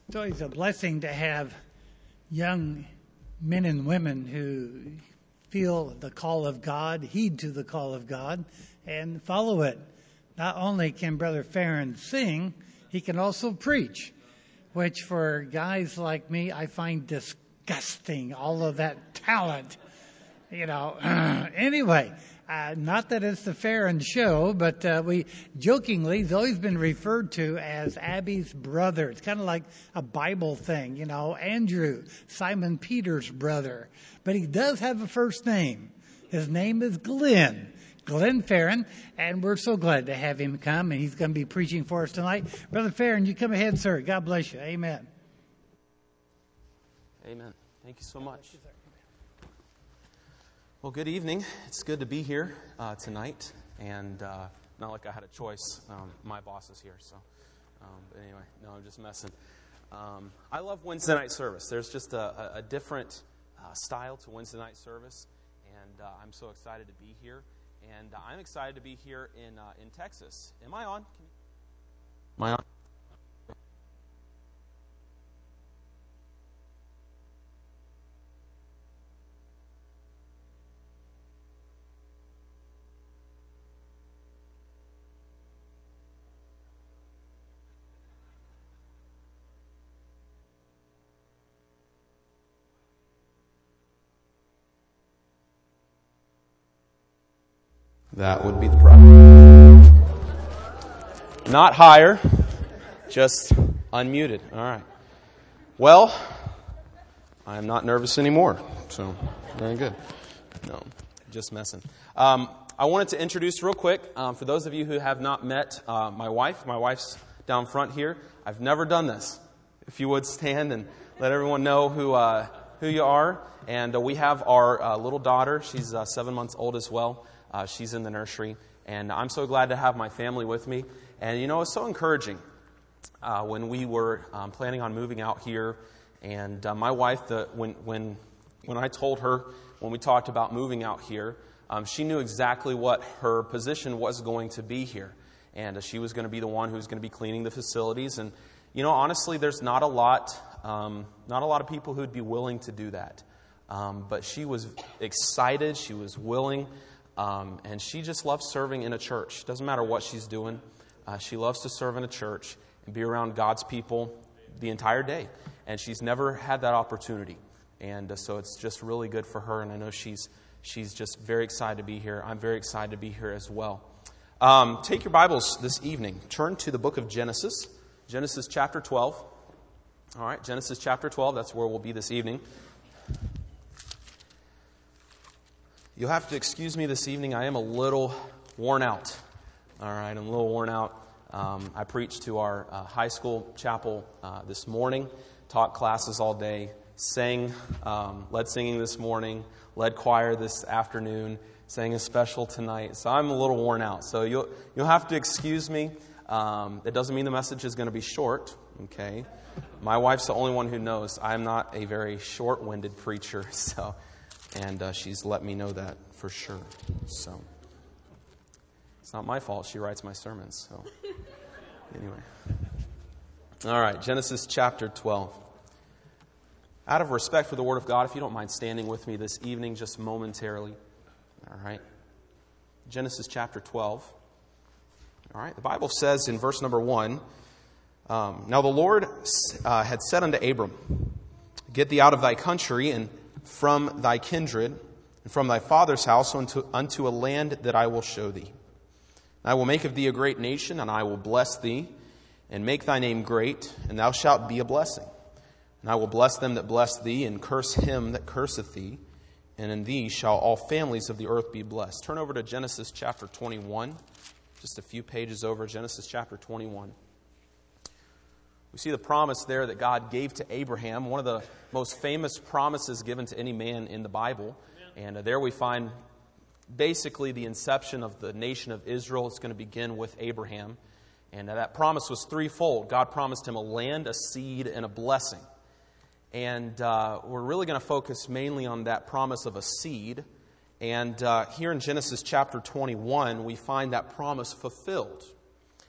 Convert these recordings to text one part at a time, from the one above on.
It's always a blessing to have young men and women who feel the call of God, heed to the call of God, and follow it. Not only can Brother Farron sing, he can also preach, which for guys like me, I find disgusting, all of that talent. Anyway, not that it's the Farron show, but we jokingly, he's always been referred to as Abby's brother. It's kind of like a Bible thing, Andrew, Simon Peter's brother. But he does have a first name. His name is Glenn Farron, and we're so glad to have him come, and he's going to be preaching for us tonight. Brother Farron, you come ahead, sir. God bless you. Amen. Amen. Thank you so much. Well, good evening. It's good to be here tonight, and not like I had a choice. My boss is here, so but anyway, no, I'm just messing. I love Wednesday night service. There's just a different style to Wednesday night service, and I'm so excited to be here. And I'm excited to be here in Texas. Am I on? Am I on? That would be the problem. Not higher, just unmuted. All right. Well, I'm not nervous anymore, so very good. No, just messing. I wanted to introduce real quick, for those of you who have not met my wife. My wife's down front here. I've never done this. If you would stand and let everyone know who you are. And we have our little daughter. She's 7 months old as well. She's in the nursery, and I'm so glad to have my family with me. And it's so encouraging when we were planning on moving out here, and my wife, when I told her when we talked about moving out here, she knew exactly what her position was going to be here, and she was going to be the one who was going to be cleaning the facilities. And honestly, there's not a lot of people who'd be willing to do that, but she was excited. She was willing. And she just loves serving in a church. Doesn't matter what she's doing. She loves to serve in a church and be around God's people the entire day. And she's never had that opportunity. And so it's just really good for her. And I know she's just very excited to be here. I'm very excited to be here as well. Take your Bibles this evening. Turn to the book of Genesis. Genesis chapter 12. All right, Genesis chapter 12. That's where we'll be this evening. You'll have to excuse me this evening. I am a little worn out. All right, I'm a little worn out. I preached to our high school chapel this morning, taught classes all day, led singing this morning, led choir this afternoon, sang a special tonight. So I'm a little worn out. So you'll have to excuse me. That doesn't mean the message is going to be short. Okay, my wife's the only one who knows I'm not a very short-winded preacher. So. And she's let me know that for sure. So it's not my fault. She writes my sermons. So anyway. All right, Genesis chapter 12. Out of respect for the Word of God, if you don't mind standing with me this evening just momentarily. All right. Genesis chapter 12. All right, the Bible says in verse number 1, Now the Lord had said unto Abram, Get thee out of thy country and from thy kindred, and from thy father's house unto a land that I will show thee. And I will make of thee a great nation, and I will bless thee, and make thy name great, and thou shalt be a blessing. And I will bless them that bless thee, and curse him that curseth thee, and in thee shall all families of the earth be blessed. Turn over to Genesis chapter 21, just a few pages over, Genesis chapter 21. We see the promise there that God gave to Abraham, one of the most famous promises given to any man in the Bible. And there we find basically the inception of the nation of Israel. It's going to begin with Abraham. And that promise was threefold. God promised him a land, a seed, and a blessing. And we're really going to focus mainly on that promise of a seed. And here in Genesis chapter 21, we find that promise fulfilled.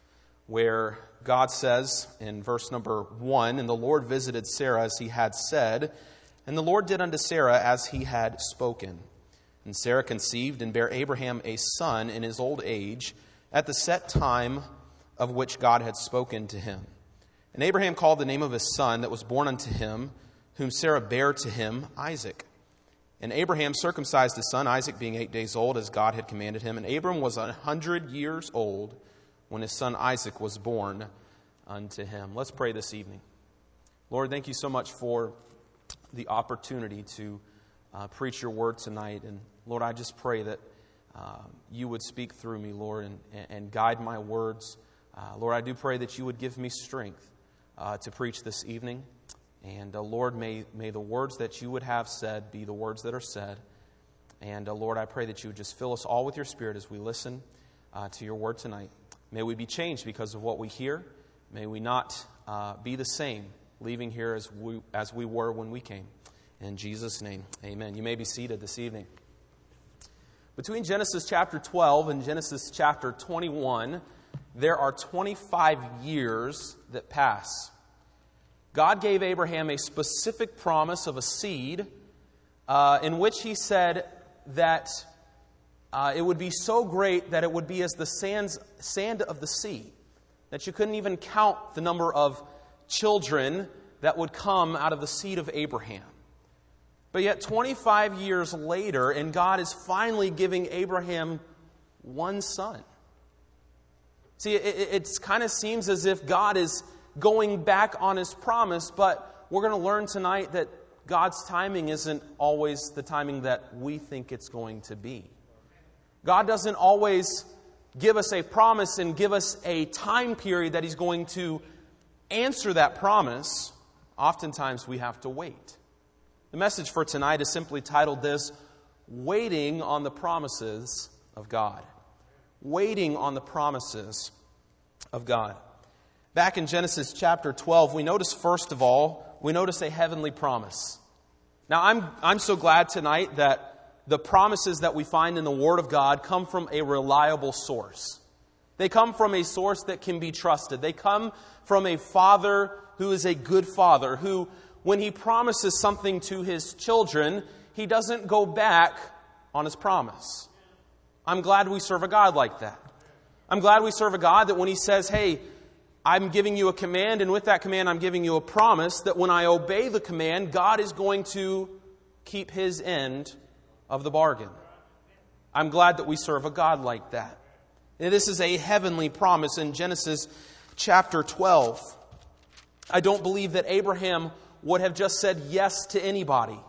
where God says in verse number 1, "And the Lord visited Sarah as he had said, and the Lord did unto Sarah as he had spoken. And Sarah conceived and bare Abraham a son in his old age, at the set time of which God had spoken to him. And Abraham called the name of his son that was born unto him, whom Sarah bare to him, Isaac. And Abraham circumcised his son, Isaac being 8 days old, as God had commanded him. And Abram was 100 years old when his son Isaac was born unto him." Let's pray this evening. Lord, thank you so much for the opportunity to preach your word tonight. And Lord, I just pray that you would speak through me, Lord, and guide my words. Lord, I do pray that you would give me strength to preach this evening. And Lord, may the words that you would have said be the words that are said. And Lord, I pray that you would just fill us all with your Spirit as we listen to your word tonight. May we be changed because of what we hear. May we not be the same leaving here as we were when we came. In Jesus' name, amen. You may be seated this evening. Between Genesis chapter 12 and Genesis chapter 21, there are 25 years that pass. God gave Abraham a specific promise of a seed in which he said that it would be so great that it would be as the sand of the sea, that you couldn't even count the number of children that would come out of the seed of Abraham. But yet 25 years later, and God is finally giving Abraham one son. See, it kind of seems as if God is going back on his promise, but we're going to learn tonight that God's timing isn't always the timing that we think it's going to be. God doesn't always give us a promise and give us a time period that he's going to answer that promise. Oftentimes we have to wait. The message for tonight is simply titled this, "Waiting on the Promises of God." Waiting on the promises of God. Back in Genesis chapter 12, we notice first of all, a heavenly promise. Now, I'm so glad tonight that the promises that we find in the Word of God come from a reliable source. They come from a source that can be trusted. They come from a Father who is a good Father, who, when he promises something to his children, he doesn't go back on his promise. I'm glad we serve a God like that. I'm glad we serve a God that when he says, "Hey, I'm giving you a command, and with that command I'm giving you a promise," that when I obey the command, God is going to keep his end of the bargain. I'm glad that we serve a God like that. And this is a heavenly promise in Genesis chapter 12. I don't believe that Abraham would have just said yes to anybody.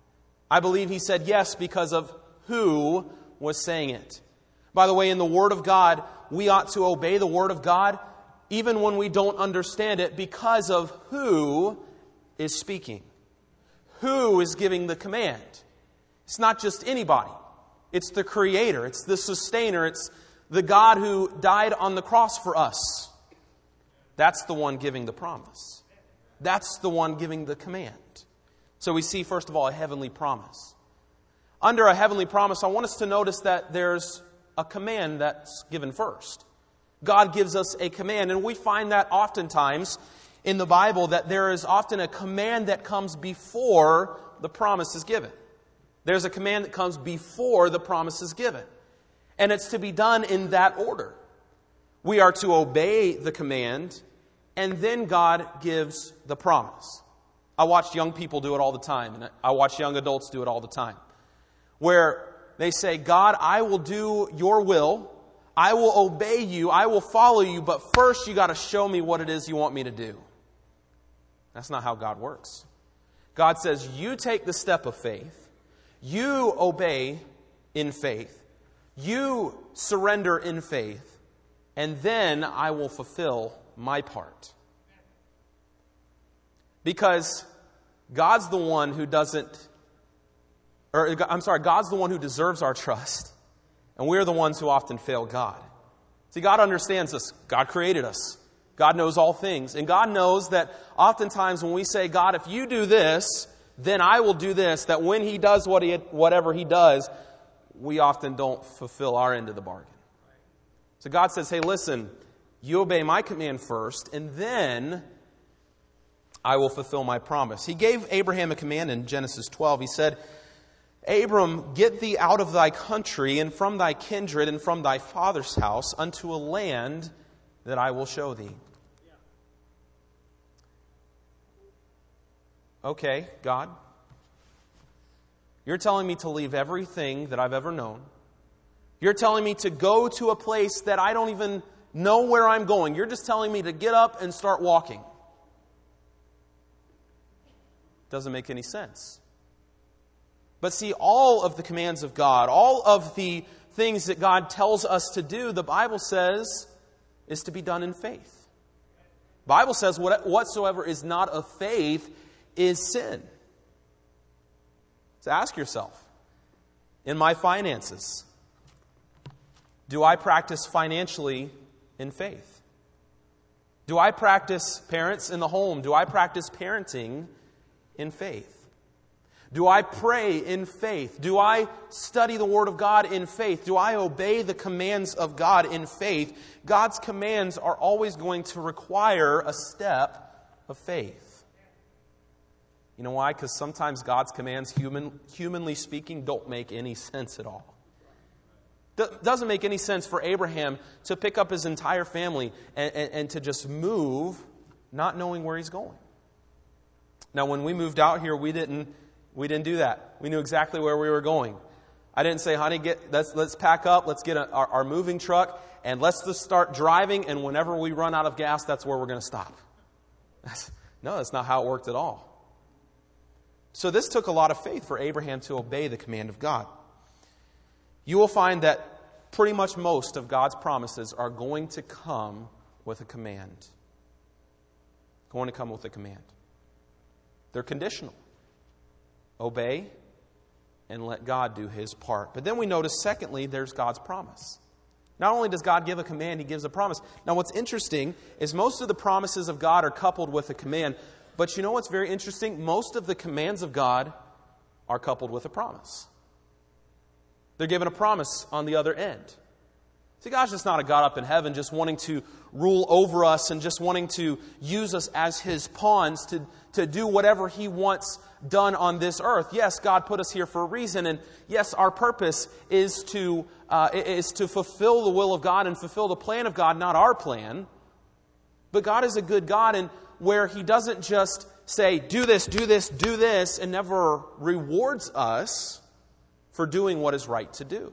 I believe he said yes because of who was saying it. By the way, in the Word of God, we ought to obey the Word of God even when we don't understand it because of who is speaking. Who is giving the command? It's not just anybody. It's the Creator. It's the Sustainer. It's the God who died on the cross for us. That's the one giving the promise. That's the one giving the command. So we see, first of all, a heavenly promise. Under a heavenly promise, I want us to notice that there's a command that's given first. God gives us a command, and we find that oftentimes in the Bible that there is often a command that comes before the promise is given. There's a command that comes before the promise is given. And it's to be done in that order. We are to obey the command, and then God gives the promise. I watch young people do it all the time, and I watch young adults do it all the time, where they say, "God, I will do your will. I will obey you. I will follow you. But first you got to show me what it is you want me to do." That's not how God works. God says, you take the step of faith. You obey in faith. You surrender in faith. And then I will fulfill my part. Because God's the one who God's the one who deserves our trust. And we're the ones who often fail God. See, God understands us. God created us. God knows all things. And God knows that oftentimes when we say, "God, if you do this, then I will do this," that when he does whatever he does, we often don't fulfill our end of the bargain. So God says, "Hey, listen, You obey my command first, and then I will fulfill my promise. He gave Abraham a command in Genesis 12. He said, Abram, get thee out of thy country and from thy kindred and from thy father's house unto a land that I will show thee. Okay, God, you're telling me to leave everything that I've ever known. You're telling me to go to a place that I don't even know where I'm going. You're just telling me to get up and start walking. Doesn't make any sense. But see, all of the commands of God, all of the things that God tells us to do, the Bible says, is to be done in faith. The Bible says whatsoever is not of faith is sin. So ask yourself, in my finances, do I practice financially in faith? Do I practice, parents in the home, do I practice parenting in faith? Do I pray in faith? Do I study the Word of God in faith? Do I obey the commands of God in faith? God's commands are always going to require a step of faith. You know why? Because sometimes God's commands, humanly speaking, don't make any sense at all. Doesn't make any sense for Abraham to pick up his entire family and to just move, not knowing where he's going. Now, when we moved out here, we didn't do that. We knew exactly where we were going. I didn't say, honey, let's pack up, let's get our moving truck, and let's just start driving, and whenever we run out of gas, that's where we're going to stop. No, that's not how it worked at all. So this took a lot of faith for Abraham to obey the command of God. You will find that pretty much most of God's promises are going to come with a command. Going to come with a command. They're conditional. Obey and let God do His part. But then we notice, secondly, there's God's promise. Not only does God give a command, He gives a promise. Now what's interesting is most of the promises of God are coupled with a command. But you know what's very interesting? Most of the commands of God are coupled with a promise. They're given a promise on the other end. See, God's just not a God up in heaven just wanting to rule over us and just wanting to use us as His pawns to do whatever He wants done on this earth. Yes, God put us here for a reason, and yes, our purpose is to fulfill the will of God and fulfill the plan of God, not our plan. But God is a good God, and where He doesn't just say, do this, do this, do this, and never rewards us for doing what is right to do.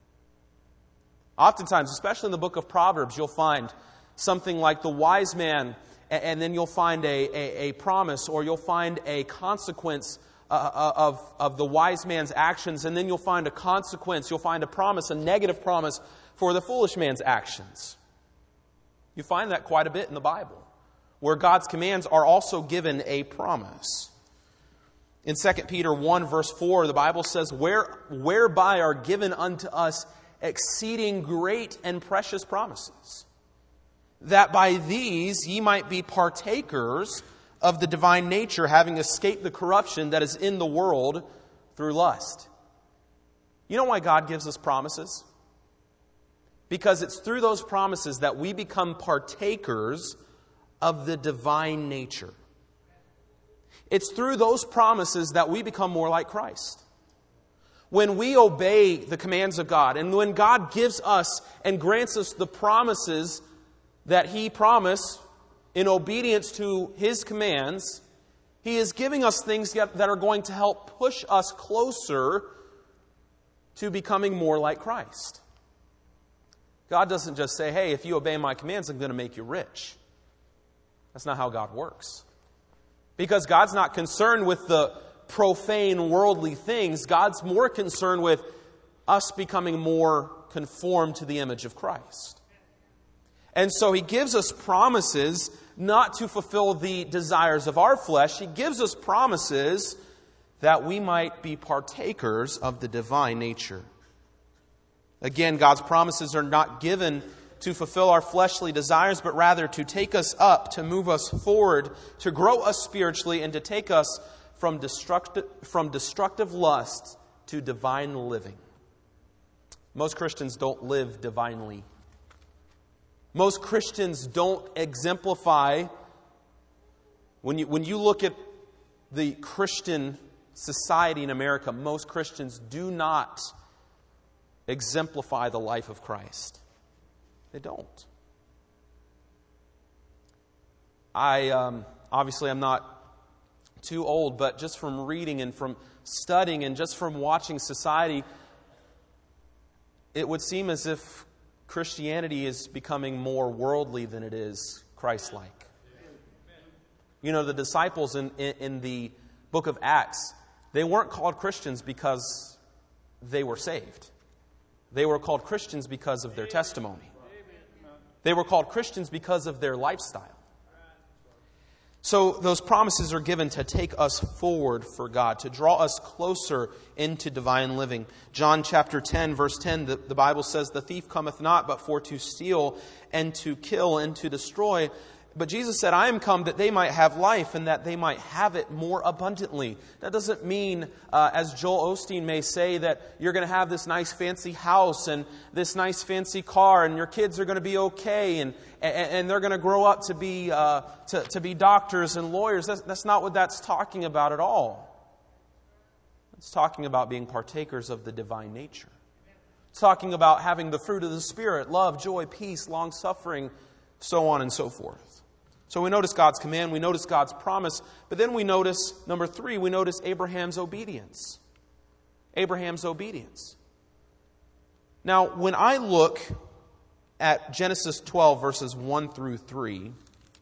Oftentimes, especially in the book of Proverbs, you'll find something like the wise man, and then you'll find a promise, or you'll find a consequence of the wise man's actions, and then you'll find a consequence, you'll find a promise, a negative promise for the foolish man's actions. You find that quite a bit in the Bible, where God's commands are also given a promise. In 2 Peter 1 verse 4, the Bible says, whereby are given unto us exceeding great and precious promises, that by these ye might be partakers of the divine nature, having escaped the corruption that is in the world through lust. You know why God gives us promises? Because it's through those promises that we become partakers of the divine nature. It's through those promises that we become more like Christ. When we obey the commands of God, and when God gives us and grants us the promises that He promised in obedience to His commands, He is giving us things that are going to help push us closer to becoming more like Christ. God doesn't just say, hey, if you obey my commands, I'm going to make you rich. That's not how God works. Because God's not concerned with the profane worldly things. God's more concerned with us becoming more conformed to the image of Christ. And so He gives us promises not to fulfill the desires of our flesh. He gives us promises that we might be partakers of the divine nature. Again, God's promises are not given to fulfill our fleshly desires, but rather to take us up, to move us forward, to grow us spiritually, and to take us from destructive lusts to divine living. Most Christians don't live divinely. Most Christians don't exemplify, when you look at the Christian society in America, most Christians do not exemplify the life of Christ. They don't. Obviously I'm not too old, but just from reading and from studying and just from watching society, it would seem as if Christianity is becoming more worldly than it is Christ-like. You know, the disciples in the book of Acts, they weren't called Christians because they were saved. They were called Christians because of their testimony. They were called Christians because of their lifestyle. So those promises are given to take us forward for God, to draw us closer into divine living. John chapter 10, verse 10, the Bible says, "The thief cometh not but for to steal and to kill and to destroy. But Jesus said, I am come that they might have life and that they might have it more abundantly." That doesn't mean, as Joel Osteen may say, that you're going to have this nice fancy house and this nice fancy car and your kids are going to be okay and they're going to grow up to be doctors and lawyers. That's not what that's talking about at all. It's talking about being partakers of the divine nature. It's talking about having the fruit of the Spirit: love, joy, peace, long-suffering, so on and so forth. So we notice God's command, we notice God's promise, but then we notice, number 3, we notice Abraham's obedience. Abraham's obedience. Now, when I look at Genesis 12, verses 1 through 3,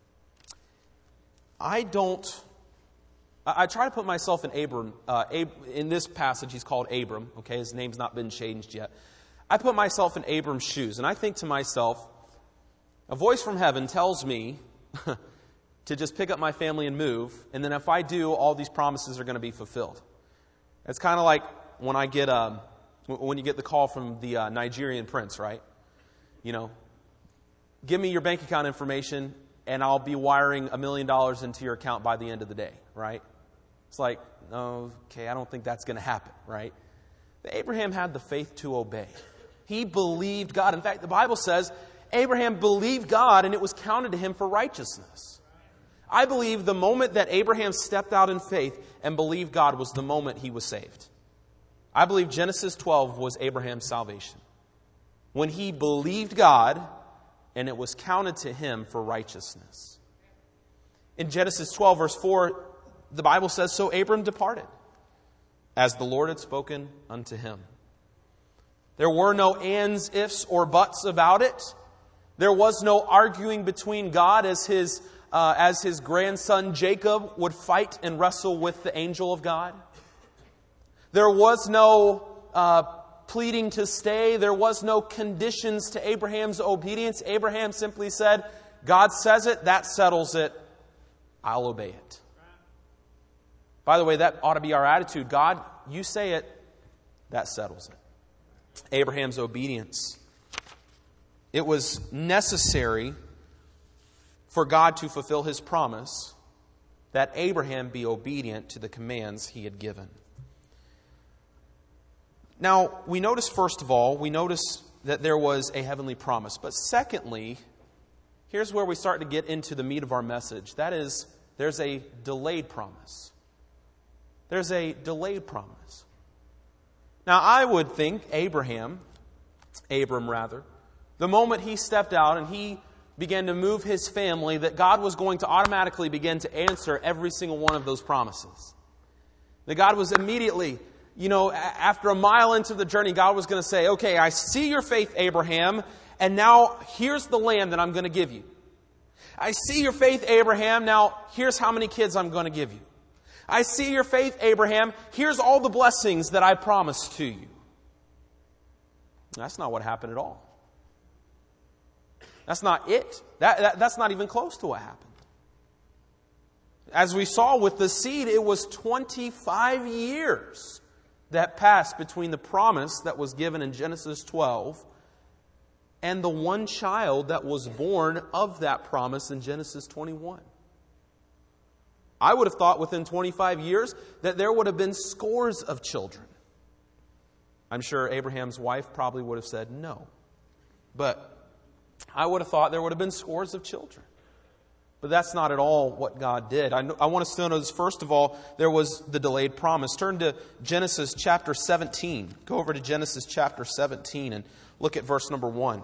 I try to put myself in Abram. In this passage, he's called Abram. Okay, his name's not been changed yet. I put myself in Abram's shoes, and I think to myself, a voice from heaven tells me to just pick up my family and move, and then if I do, all these promises are going to be fulfilled. It's kind of like when when you get the call from the Nigerian prince, right? You know, give me your bank account information, and I'll be wiring $1 million into your account by the end of the day, right? It's like, okay, I don't think that's going to happen, right? But Abraham had the faith to obey. He believed God. In fact, the Bible says Abraham believed God and it was counted to him for righteousness. I believe the moment that Abraham stepped out in faith and believed God was the moment he was saved. I believe Genesis 12 was Abraham's salvation. When he believed God and it was counted to him for righteousness. In Genesis 12, verse 4, the Bible says, "So Abram departed, as the Lord had spoken unto him." There were no ands, ifs, or buts about it. There was no arguing between God as his grandson Jacob would fight and wrestle with the angel of God. There was no pleading to stay. There was no conditions to Abraham's obedience. Abraham simply said, God says it, that settles it. I'll obey it. By the way, that ought to be our attitude. God, you say it, that settles it. Abraham's obedience. It was necessary for God to fulfill his promise that Abraham be obedient to the commands he had given. Now, we notice, first of all, that there was a heavenly promise. But secondly, here's where we start to get into the meat of our message. That is, there's a delayed promise. There's a delayed promise. Now, I would think Abram, the moment he stepped out and he began to move his family, that God was going to automatically begin to answer every single one of those promises. That God was immediately, after a mile into the journey, God was going to say, okay, I see your faith, Abraham, and now here's the land that I'm going to give you. I see your faith, Abraham, now here's how many kids I'm going to give you. I see your faith, Abraham, here's all the blessings that I promised to you. That's not what happened at all. That's not it. That's not even close to what happened. As we saw with the seed, it was 25 years that passed between the promise that was given in Genesis 12 and the one child that was born of that promise in Genesis 21. I would have thought within 25 years that there would have been scores of children. I'm sure Abraham's wife probably would have said no. But I would have thought there would have been scores of children. But that's not at all what God did. I want us to notice, first of all, there was the delayed promise. Turn to Genesis chapter 17. Go over to Genesis chapter 17 and look at verse number 1.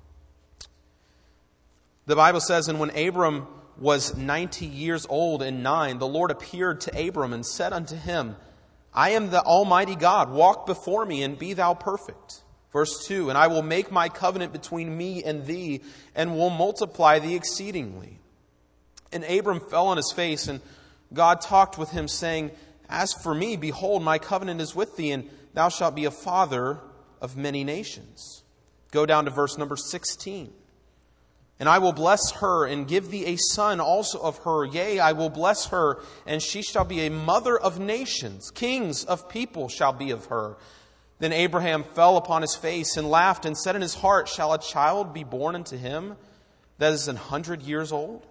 The Bible says, "And when Abram was 90 years old and 9, the Lord appeared to Abram and said unto him, I am the Almighty God. Walk before me and be thou perfect." Verse 2, "And I will make my covenant between me and thee, and will multiply thee exceedingly." And Abram fell on his face, and God talked with him, saying, "As for me, behold, my covenant is with thee, and thou shalt be a father of many nations." Go down to verse number 16. "And I will bless her, and give thee a son also of her. Yea, I will bless her, and she shall be a mother of nations. Kings of people shall be of her." Then Abraham fell upon his face and laughed, and said in his heart, "Shall a child be born unto him that is 100 years old?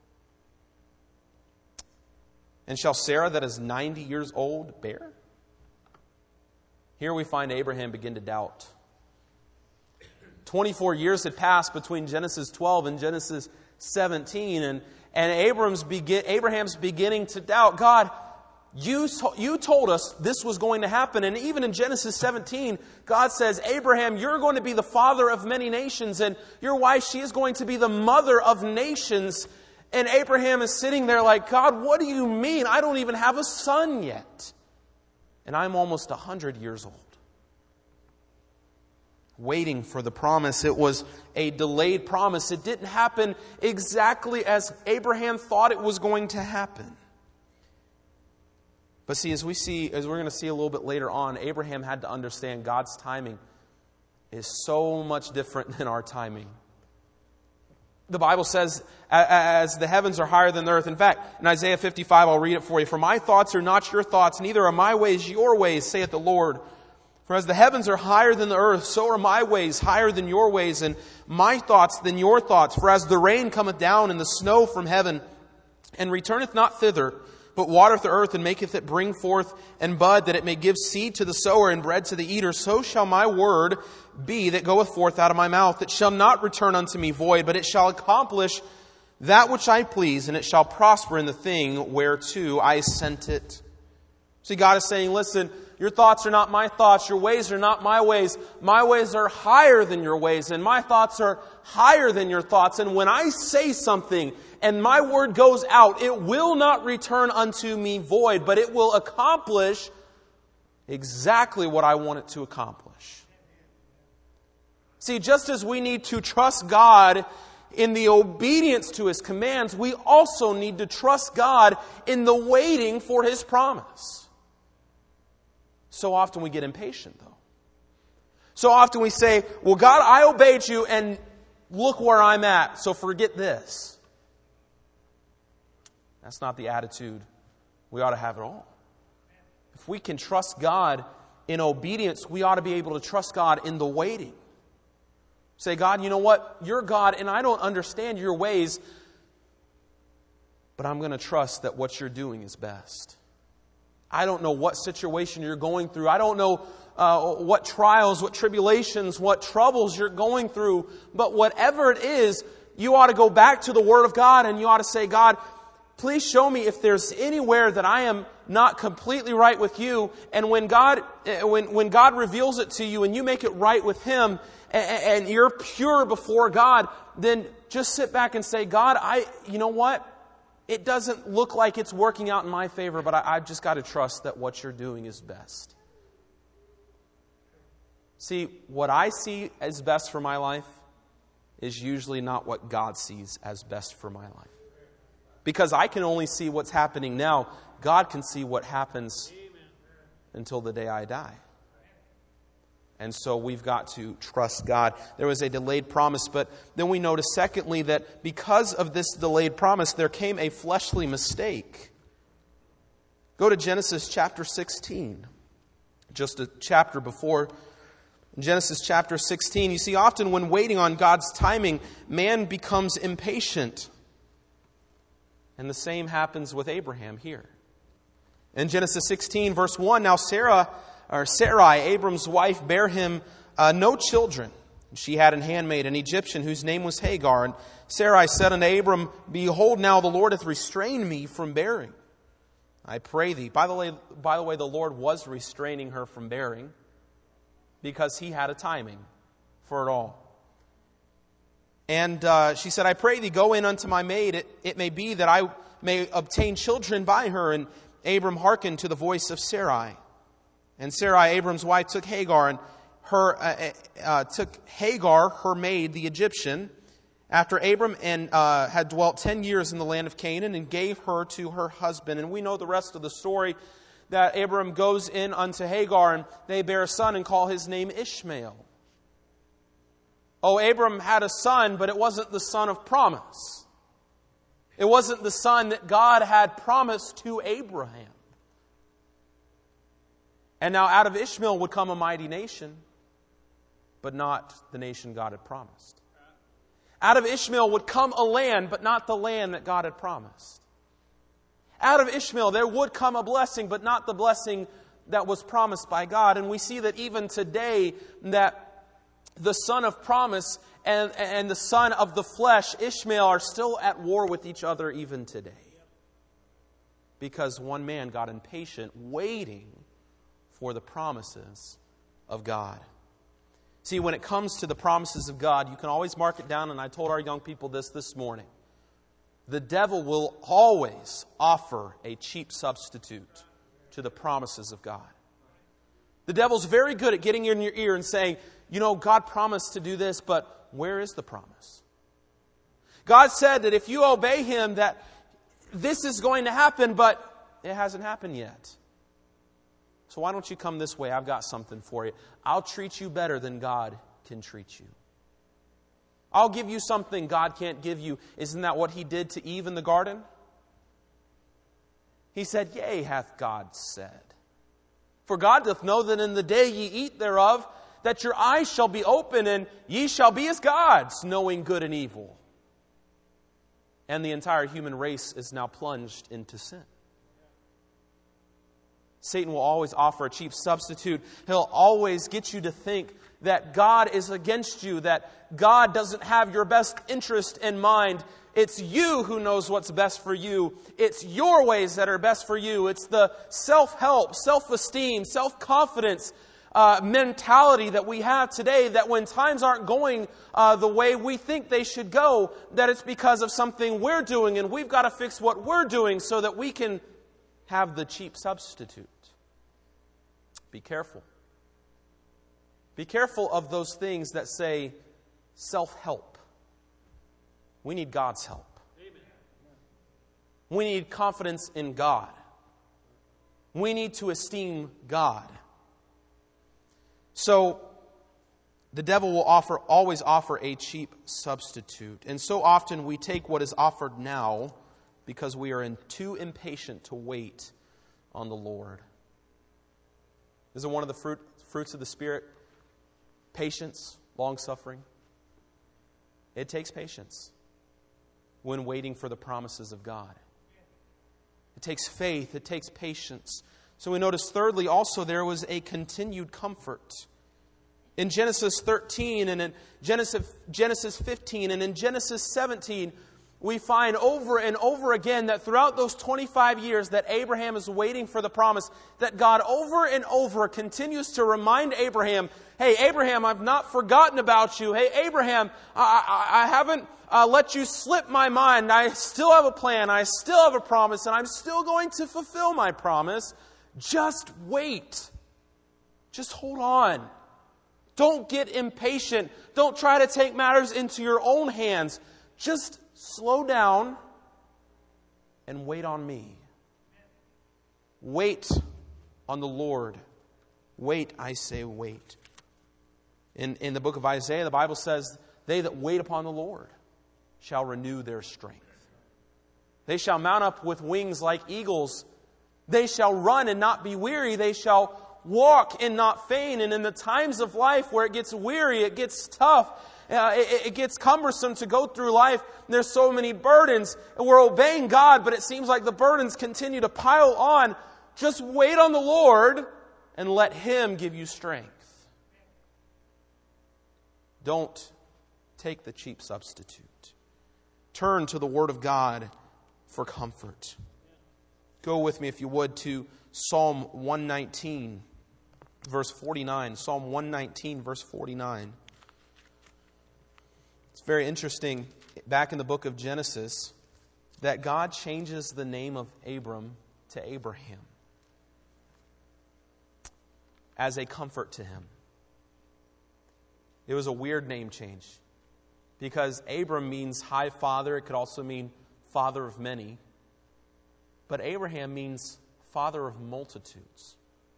And shall Sarah that is 90 years old bear?" Here we find Abraham begin to doubt. 24 years had passed between Genesis 12 and Genesis 17, and Abraham's beginning to doubt. God, you told us this was going to happen. And even in Genesis 17, God says, "Abraham, you're going to be the father of many nations, and your wife, she is going to be the mother of nations." And Abraham is sitting there like, "God, what do you mean? I don't even have a son yet. And I'm almost 100 years old." Waiting for the promise. It was a delayed promise. It didn't happen exactly as Abraham thought it was going to happen. But see, as we're going to see a little bit later on, Abraham had to understand God's timing is so much different than our timing. The Bible says, as the heavens are higher than the earth. In fact, in Isaiah 55, I'll read it for you. "For my thoughts are not your thoughts, neither are my ways your ways, saith the Lord. For as the heavens are higher than the earth, so are my ways higher than your ways, and my thoughts than your thoughts. For as the rain cometh down and the snow from heaven, and returneth not thither, but watereth the earth, and maketh it bring forth and bud, that it may give seed to the sower and bread to the eater, so shall my word be that goeth forth out of my mouth. It shall not return unto me void, but it shall accomplish that which I please, and it shall prosper in the thing whereto I sent it." See, God is saying, listen, your thoughts are not my thoughts. Your ways are not my ways. My ways are higher than your ways, and my thoughts are higher than your thoughts. And when I say something and my word goes out, it will not return unto me void, but it will accomplish exactly what I want it to accomplish. See, just as we need to trust God in the obedience to His commands, we also need to trust God in the waiting for His promise. So often we get impatient, though. So often we say, "Well, God, I obeyed you, and look where I'm at, so forget this." That's not the attitude we ought to have at all. If we can trust God in obedience, we ought to be able to trust God in the waiting. Say, "God, you know what? You're God, and I don't understand your ways, but I'm going to trust that what you're doing is best. I don't know what situation you're going through. I don't know what trials, what tribulations, what troubles you're going through. But whatever it is, you ought to go back to the Word of God, and you ought to say, "God, please show me if there's anywhere that I am not completely right with you." And when God reveals it to you and you make it right with Him, and you're pure before God, then just sit back and say, "God, you know what? It doesn't look like it's working out in my favor, but I've just got to trust that what you're doing is best." See, what I see as best for my life is usually not what God sees as best for my life. Because I can only see what's happening now. God can see what happens until the day I die. And so we've got to trust God. There was a delayed promise, but then we notice secondly that because of this delayed promise, there came a fleshly mistake. Go to Genesis chapter 16. Just a chapter before. In Genesis chapter 16, you see often when waiting on God's timing, man becomes impatient. And the same happens with Abraham here. In Genesis 16, verse 1, "Now Sarai, Abram's wife, bare him no children. She had an handmaid, an Egyptian, whose name was Hagar. And Sarai said unto Abram, Behold, now the Lord hath restrained me from bearing. I pray thee. By the way, the Lord was restraining her from bearing because He had a timing for it all. And she said, I pray thee, go in unto my maid. It may be that I may obtain children by her. And Abram hearkened to the voice of Sarai. And Sarai, Abram's wife, took Hagar, her maid, the Egyptian, after Abram had dwelt 10 years in the land of Canaan, and gave her to her husband. And we know the rest of the story, that Abram goes in unto Hagar, and they bear a son and call his name Ishmael. Oh, Abram had a son, but it wasn't the son of promise. It wasn't the son that God had promised to Abraham. And now out of Ishmael would come a mighty nation, but not the nation God had promised. Out of Ishmael would come a land, but not the land that God had promised. Out of Ishmael there would come a blessing, but not the blessing that was promised by God. And we see that even today, that the son of promise and the son of the flesh, Ishmael, are still at war with each other even today. Because one man got impatient waiting for the promises of God. See, when it comes to the promises of God, you can always mark it down, and I told our young people this morning. The devil will always offer a cheap substitute to the promises of God. The devil's very good at getting in your ear and saying, you know, God promised to do this, but where is the promise? God said that if you obey Him, that this is going to happen, but it hasn't happened yet. So why don't you come this way? I've got something for you. I'll treat you better than God can treat you. I'll give you something God can't give you. Isn't that what He did to Eve in the garden? He said, Yea, hath God said. For God doth know that in the day ye eat thereof, that your eyes shall be open, and ye shall be as gods, knowing good and evil. And the entire human race is now plunged into sin. Satan will always offer a cheap substitute. He'll always get you to think that God is against you, that God doesn't have your best interest in mind. It's you who knows what's best for you. It's your ways that are best for you. It's the self-help, self-esteem, self-confidence mentality that we have today, that when times aren't going the way we think they should go, that it's because of something we're doing, and we've got to fix what we're doing so that we can have the cheap substitute. Be careful. Be careful of those things that say self-help. We need God's help. Amen. We need confidence in God. We need to esteem God. So, the devil will always offer a cheap substitute. And so often we take what is offered now because we are too impatient to wait on the Lord. Isn't one of the fruits of the Spirit patience, long-suffering? It takes patience when waiting for the promises of God. It takes faith. It takes patience. So we notice thirdly also there was a continued comfort. In Genesis 13 and in Genesis 15 and in Genesis 17, we find over and over again that throughout those 25 years that Abraham is waiting for the promise, that God over and over continues to remind Abraham, hey, Abraham, I've not forgotten about you. Hey, Abraham, I haven't let you slip my mind. I still have a plan. I still have a promise, and I'm still going to fulfill my promise. Just wait. Just hold on. Don't get impatient. Don't try to take matters into your own hands. Just slow down and wait on me. Wait on the Lord. Wait, I say wait. In the book of Isaiah, the Bible says, they that wait upon the Lord shall renew their strength. They shall mount up with wings like eagles. They shall run and not be weary. They shall walk and not faint. And in the times of life where it gets weary, it gets tough, it gets cumbersome to go through life. There's so many burdens, and we're obeying God, but it seems like the burdens continue to pile on. Just wait on the Lord and let Him give you strength. Don't take the cheap substitute. Turn to the Word of God for comfort. Go with me, if you would, to Psalm 119, verse 49. Psalm 119, verse 49. It's very interesting, back in the book of Genesis, that God changes the name of Abram to Abraham as a comfort to him. It was a weird name change because Abram means high father. It could also mean father of many. But Abraham means father of multitudes.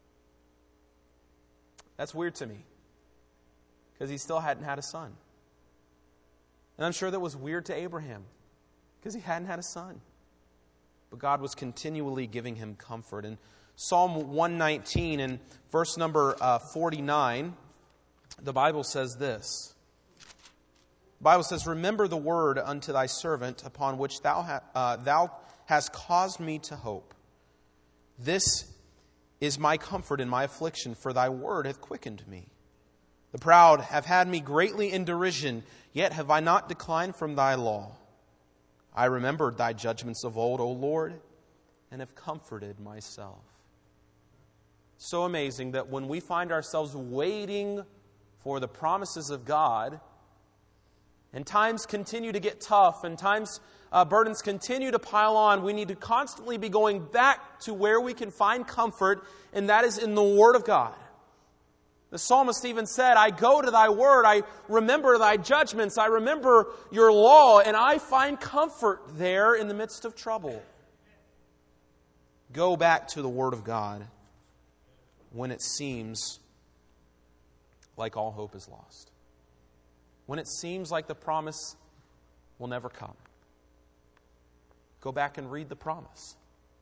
That's weird to me because he still hadn't had a son. And I'm sure that was weird to Abraham because he hadn't had a son. But God was continually giving him comfort. In Psalm 119 and verse number 49, the Bible says this. The Bible says, "Remember the word unto thy servant upon which thou hast caused me to hope. This is my comfort in my affliction, for thy word hath quickened me. The proud have had me greatly in derision, yet have I not declined from thy law. I remembered thy judgments of old, O Lord, and have comforted myself." So amazing that when we find ourselves waiting for the promises of God, and times continue to get tough, and times burdens continue to pile on, we need to constantly be going back to where we can find comfort, and that is in the Word of God. The psalmist even said, "I go to thy word, I remember thy judgments, I remember your law, and I find comfort there in the midst of trouble." Go back to the Word of God when it seems like all hope is lost. When it seems like the promise will never come. Go back and read the promise.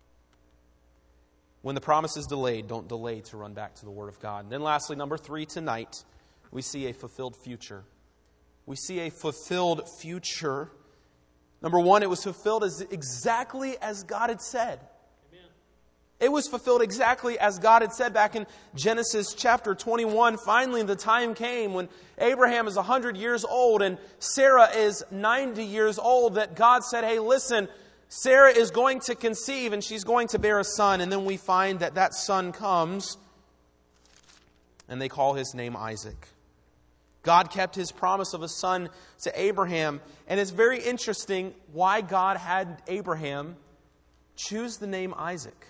When the promise is delayed, don't delay to run back to the Word of God. And then lastly, number 3, tonight, we see a fulfilled future. We see a fulfilled future. Number 1, it was fulfilled exactly as God had said. Amen. It was fulfilled exactly as God had said back in Genesis chapter 21. Finally, the time came when Abraham is 100 years old and Sarah is 90 years old that God said, "Hey, listen, Sarah is going to conceive and she's going to bear a son." And then we find that that son comes and they call his name Isaac. God kept His promise of a son to Abraham. And it's very interesting why God had Abraham choose the name Isaac.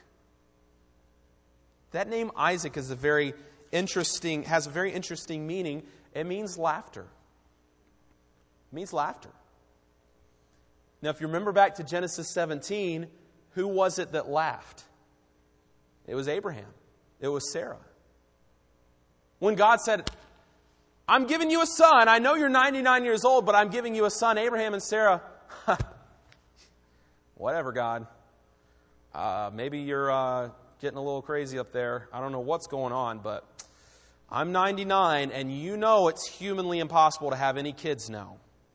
That name Isaac has a very interesting meaning. It means laughter. It means laughter. Now, if you remember back to Genesis 17, who was it that laughed? It was Abraham. It was Sarah. When God said, "I'm giving you a son. I know you're 99 years old, but I'm giving you a son," Abraham and Sarah, "Whatever, God. Maybe you're getting a little crazy up there. I don't know what's going on, but I'm 99, and you know it's humanly impossible to have any kids now.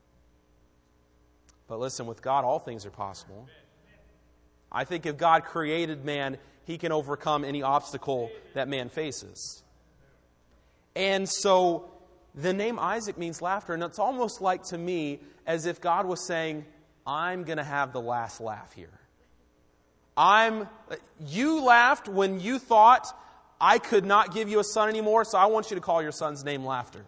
But listen, with God, all things are possible. I think if God created man, He can overcome any obstacle that man faces." And so the name Isaac means laughter. And it's almost like to me as if God was saying, "I'm going to have the last laugh here. You laughed when you thought I could not give you a son anymore, so I want you to call your son's name Laughter."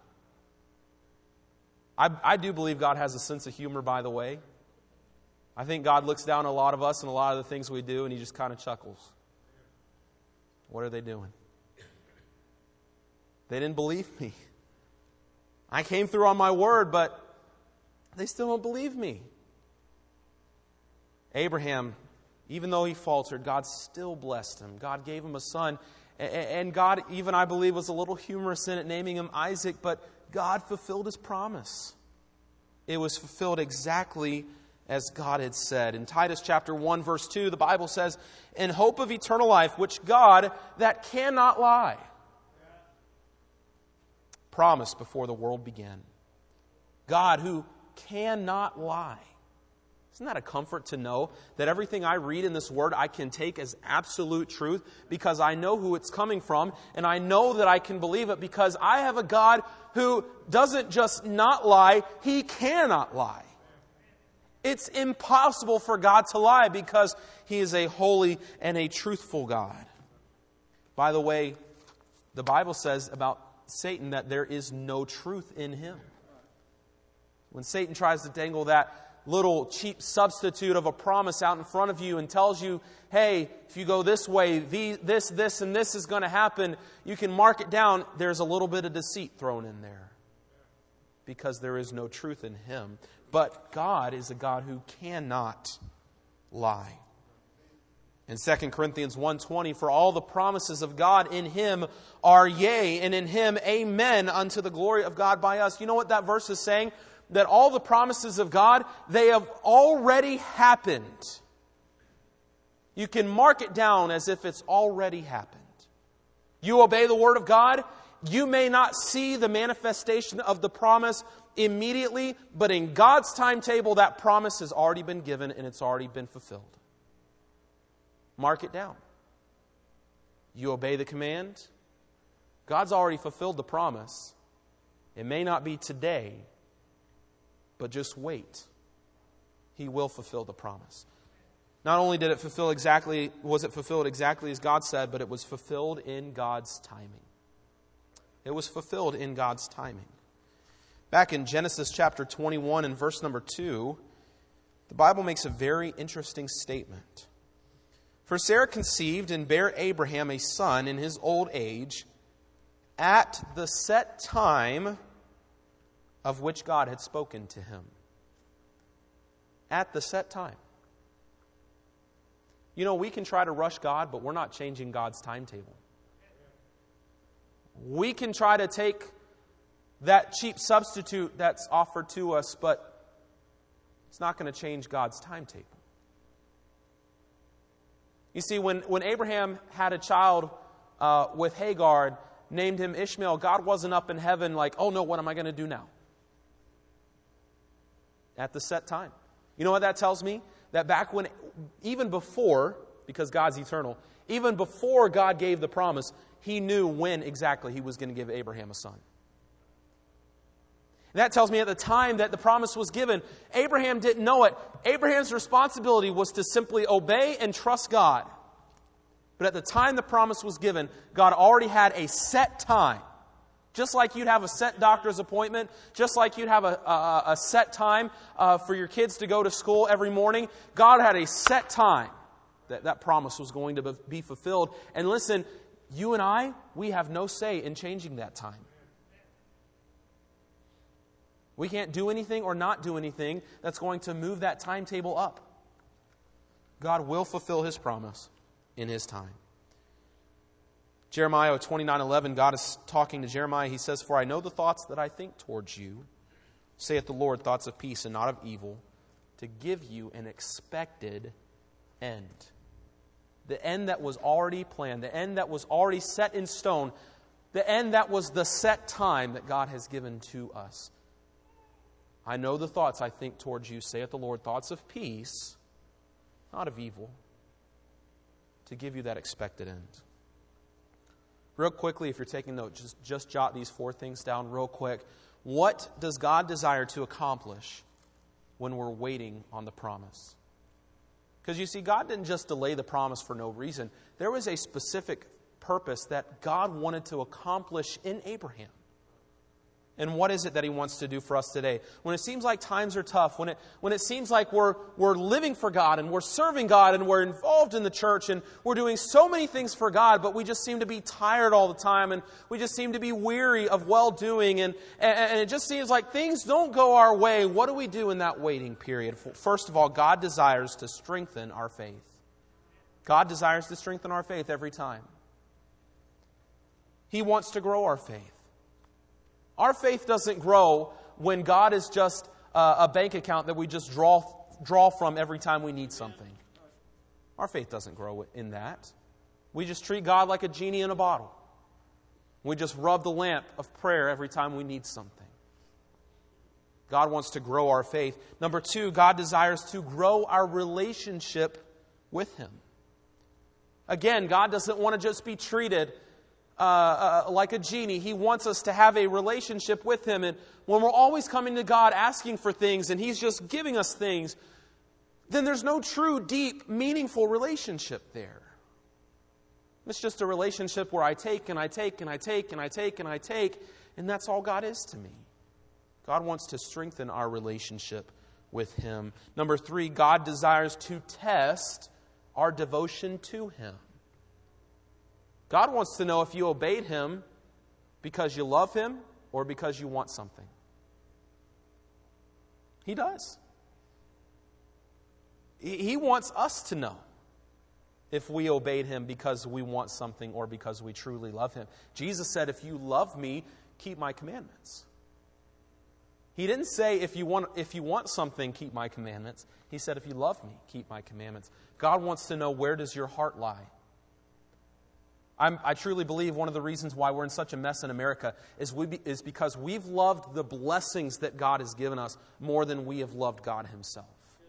I do believe God has a sense of humor, by the way. I think God looks down at a lot of us and a lot of the things we do, and He just kind of chuckles. What are they doing? They didn't believe me. I came through on my word, but they still don't believe me. Abraham, even though he faltered, God still blessed him. God gave him a son. And God, even I believe, was a little humorous in it, naming him Isaac, but God fulfilled His promise. It was fulfilled exactly as God had said. In Titus chapter 1, verse 2, the Bible says, "In hope of eternal life, which God, that cannot lie, promised before the world began." God, who cannot lie, Isn't that a comfort to know that everything I read in this Word I can take as absolute truth because I know who it's coming from, and I know that I can believe it because I have a God who doesn't just not lie, He cannot lie. It's impossible for God to lie because He is a holy and a truthful God. By the way, the Bible says about Satan that there is no truth in him. When Satan tries to dangle that little cheap substitute of a promise out in front of you and tells you, hey, if you go this way, this, and this is going to happen, you can mark it down. There's a little bit of deceit thrown in there because there is no truth in Him. But God is a God who cannot lie. In 2 Corinthians 1:20, for all the promises of God in Him are yea, and in Him amen, unto the glory of God by us. You know what that verse is saying? That all the promises of God, they have already happened. You can mark it down as if it's already happened. You obey the Word of God, you may not see the manifestation of the promise immediately, but in God's timetable, that promise has already been given and it's already been fulfilled. Mark it down. You obey the command, God's already fulfilled the promise. It may not be today, but just wait. He will fulfill the promise. Not only was it fulfilled exactly as God said, but it was fulfilled in God's timing. It was fulfilled in God's timing. Back in Genesis chapter 21 and verse number 2, the Bible makes a very interesting statement. For Sarah conceived and bare Abraham a son in his old age, at the set time of which God had spoken to him. At the set time. You know, we can try to rush God, but we're not changing God's timetable. We can try to take that cheap substitute that's offered to us, but it's not going to change God's timetable. You see, when Abraham had a child with Hagar, named him Ishmael, God wasn't up in heaven like, oh no, what am I going to do now? At the set time. You know what that tells me? That back when, even before, because God's eternal, even before God gave the promise, He knew when exactly He was going to give Abraham a son. And that tells me at the time that the promise was given, Abraham didn't know it. Abraham's responsibility was to simply obey and trust God. But at the time the promise was given, God already had a set time. Just like you'd have a set doctor's appointment, just like you'd have a set time for your kids to go to school every morning, God had a set time that promise was going to be fulfilled. And listen, you and I, we have no say in changing that time. We can't do anything or not do anything that's going to move that timetable up. God will fulfill His promise in His time. Jeremiah 29:11, God is talking to Jeremiah. He says, for I know the thoughts that I think towards you, saith the Lord, thoughts of peace and not of evil, to give you an expected end. The end that was already planned, the end that was already set in stone, the end that was the set time that God has given to us. I know the thoughts I think towards you, saith the Lord, thoughts of peace, not of evil, to give you that expected end. Real quickly, if you're taking notes, just jot these 4 things down real quick. What does God desire to accomplish when we're waiting on the promise? Because you see, God didn't just delay the promise for no reason. There was a specific purpose that God wanted to accomplish in Abraham. And what is it that He wants to do for us today? When it seems like times are tough, when it seems like we're living for God and we're serving God and we're involved in the church and we're doing so many things for God, but we just seem to be tired all the time and we just seem to be weary of well-doing and it just seems like things don't go our way. What do we do in that waiting period? First of all, God desires to strengthen our faith. God desires to strengthen our faith every time. He wants to grow our faith. Our faith doesn't grow when God is just a bank account that we just draw from every time we need something. Our faith doesn't grow in that. We just treat God like a genie in a bottle. We just rub the lamp of prayer every time we need something. God wants to grow our faith. Number 2, God desires to grow our relationship with Him. Again, God doesn't want to just be treated like a genie. He wants us to have a relationship with Him. And when we're always coming to God asking for things and He's just giving us things, then there's no true, deep, meaningful relationship there. It's just a relationship where I take and I take and I take and I take and I take, and that's all God is to me. God wants to strengthen our relationship with Him. Number 3, God desires to test our devotion to Him. God wants to know if you obeyed Him because you love Him or because you want something. He does. He wants us to know if we obeyed Him because we want something or because we truly love Him. Jesus said, if you love me, keep my commandments. He didn't say, if you want something, keep my commandments. He said, if you love me, keep my commandments. God wants to know, where does your heart lie? I truly believe one of the reasons why we're in such a mess in America is because we've loved the blessings that God has given us more than we have loved God Himself.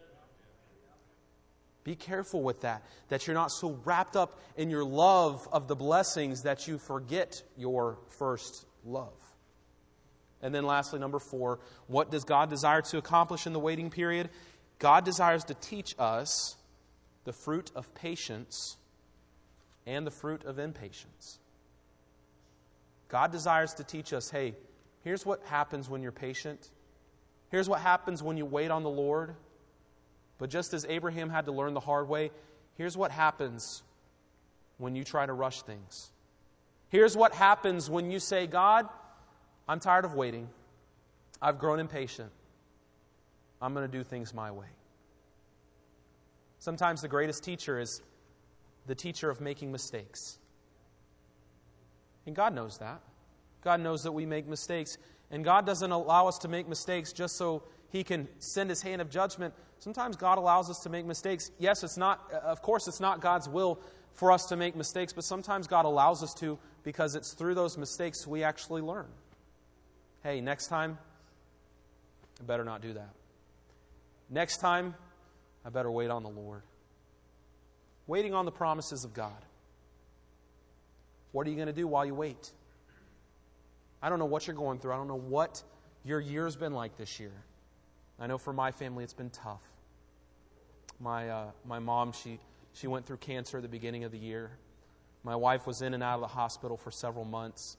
Be careful with that you're not so wrapped up in your love of the blessings that you forget your first love. And then lastly, number 4, what does God desire to accomplish in the waiting period? God desires to teach us the fruit of patience and the fruit of impatience. God desires to teach us, hey, here's what happens when you're patient. Here's what happens when you wait on the Lord. But just as Abraham had to learn the hard way, here's what happens when you try to rush things. Here's what happens when you say, God, I'm tired of waiting. I've grown impatient. I'm going to do things my way. Sometimes the greatest teacher is the teacher of making mistakes. And God knows that. God knows that we make mistakes. And God doesn't allow us to make mistakes just so He can send His hand of judgment. Sometimes God allows us to make mistakes. Yes, of course it's not God's will for us to make mistakes, but sometimes God allows us to because it's through those mistakes we actually learn. Hey, next time, I better not do that. Next time, I better wait on the Lord. Waiting on the promises of God. What are you going to do while you wait? I don't know what you're going through. I don't know what your year's been like this year. I know for my family it's been tough. My mom, she went through cancer at the beginning of the year. My wife was in and out of the hospital for several months.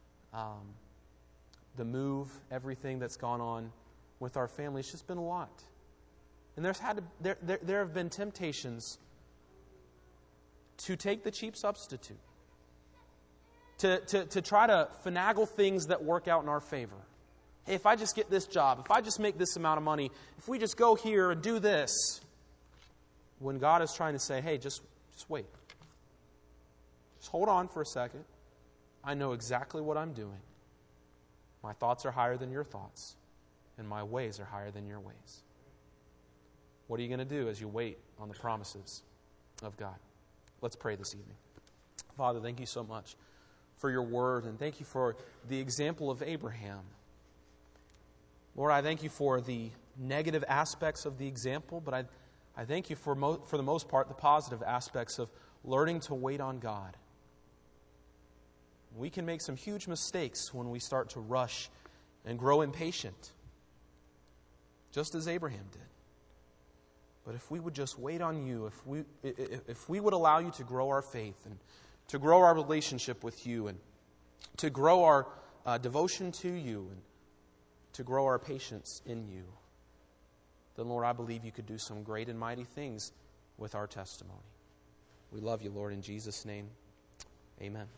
The move, everything that's gone on with our family, it's just been a lot. And there have been temptations to take the cheap substitute, to try to finagle things that work out in our favor. Hey, if I just get this job, if I just make this amount of money, if we just go here and do this, when God is trying to say, hey, just wait. Just hold on for a second. I know exactly what I'm doing. My thoughts are higher than your thoughts, and my ways are higher than your ways. What are you going to do as you wait on the promises of God? Let's pray this evening. Father, thank you so much for your word, and thank you for the example of Abraham. Lord, I thank you for the negative aspects of the example, but I thank you for the most part the positive aspects of learning to wait on God. We can make some huge mistakes when we start to rush and grow impatient, just as Abraham did. But if we would just wait on you, if we would allow you to grow our faith and to grow our relationship with you and to grow our devotion to you and to grow our patience in you, then, Lord, I believe you could do some great and mighty things with our testimony. We love you, Lord, in Jesus' name. Amen.